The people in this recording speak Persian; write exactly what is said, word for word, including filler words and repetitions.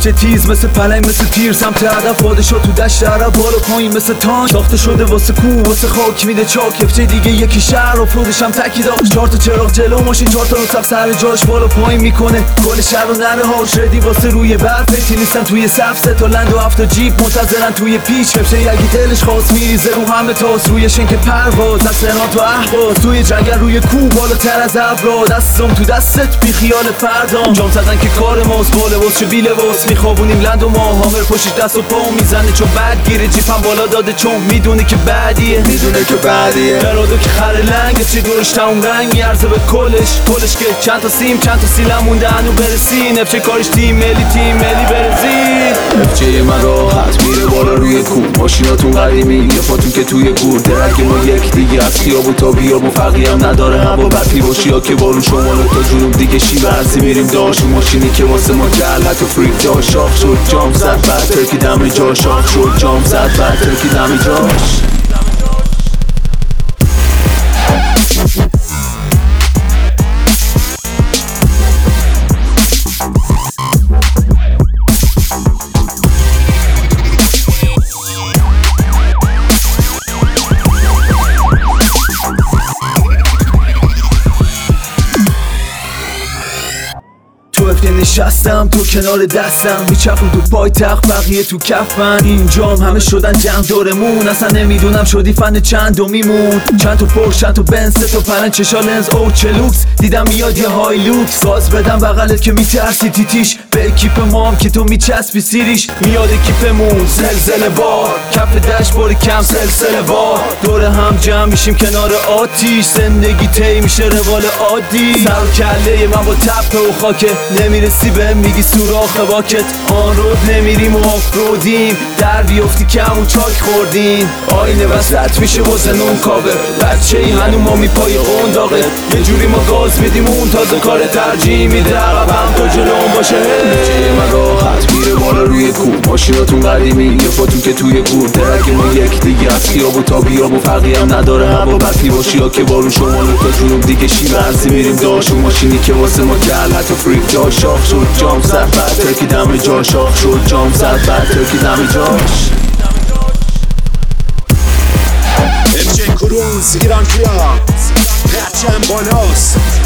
افچه تیز مثل پلنگ مثل تیر سمت هدف پادشاه تو دشت عرب بالا پایین مثل تانک ساخته شده واسه کو واسه خاک میده چاک افچه دیگه یکی شهر افرودش هم تکی داشت چهار تا چراغ جلو ماشین چهار تا رو سب سر جاش بالا پایین میکنه گل شهر و نره هاش ردی واسه روی برف پیتی نیستن توی صف سه تا لند و هفت تا جیپ منتظرن توی پیچ افچه یکی دلش خواست میریزه رو همه تاس روی شنک پرواز از سنات و اهواز توی جنگل روی کو بالاتر از ابرا دستم تو دستت بی خیال فردام جام زدن که کار ماست با لباس چه بی لباس میخوابونیم لند و ما هامر پشت دست و پا میزنه چون بد گیره جیپم بالا داده چون میدونه که بعدیه میدونه که بعدیه درادو که خر لنگه چی دورش تموم رنگ میارزه به کلش کلش که چند تا سیم چند تا سیلم مونده هنو برسین افچه کارش تیم ملی تیم ملی برزین افچه من راحت میره بالا روی کو ماشیناتون قدیمی یه پاتون که توی گور درک ما یک دیگه از خیابون تا بیابون فرقی هم نداره هوا برفی باشی یا که بارون شمال تا جنوب دیگه شیوه ارزی میریم داشت ماشینی که واسه ما جلت و فریک داشت شاخ شد جام زد بعد ترکی دم جا شاخ شد جام زد بعد ترکی دم جاش نشستم تو کنار دستم میچرخم تو پای تخت بقیه تو کفن اینجام همه شدن جمع دورمون اصلا نمیدونم شدی فن چند و میمون چند تا پرش چند تا بنز سه تا پرن چشا لنز او چلوکس دیدم میاد یه های لوکس گاز بدم بغلت که میترسی تیتیش به اکیپ ما هم که تو میچسبی سیریش میاد اکیپمون زلزله بار کف دشبار کم سلسله بار دور هم جمع میشیم کنار آتیش زندگی تی میشه روال عادی سر و کله من با تپه و خاکه نمیرسی به میگی سوراخ باکت آن رود نمیریم و آفرودیم در بیفتی کم و چاک خوردین آینه وسط میشه واسه نون کابه بچه ای هنو ما میپای قنداقه یه جوری ما گاز میدیم اون تازه کار ترجیح میده عقبم تا جلوم باشه چه من راحت میره بالا روی کو ماشیناتون قدیمی یه پاتون که توی گور درک ما یک دیگه از خیابون تا بیابون فرقی هم نداره هوا برفی باشی یا که بارون شمال تا جنوب دیگه شیوه ارزی میریم داشت ماشینی که واسه ما جلت و فریک داشت شاخ شد جام زد بعد ترکی دم جا شاخ شد جام زد بعد ترکی دم جاش افچه کروز ایران کیا پرچم بالاست